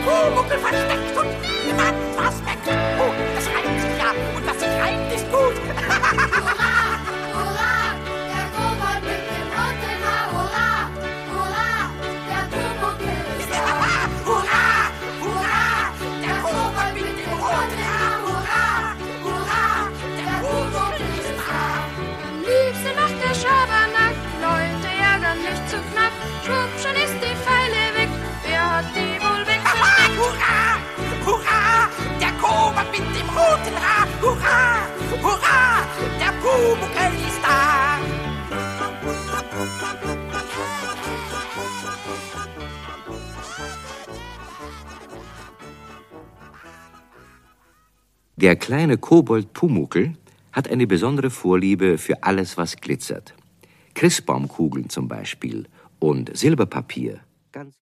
Pumuckl versteckt und niemand was weckt. Oh, das reimt sich ja und was sich reimt ist gut. Hurra, hurra, der Kobold mit dem roten Haar. Hurra, hurra, der Pumuckl ist da. Hurra, hurra, der Kobold mit dem roten Haar. Hurra, hurra, der Pumuckl ist da. Am liebsten macht der Schabernack, Leute ärgern nicht zu knapp. Schwupp, schon ist die Pfeile weg, wer hat die wohl weggesteckt? Hurra, hurra, der Kobold mit dem roten Haar. Hurra, hurra, der Pumuckl ist da. Der kleine Kobold Pumuckl hat eine besondere Vorliebe für alles, was glitzert. Christbaumkugeln zum Beispiel und Silberpapier. Ganz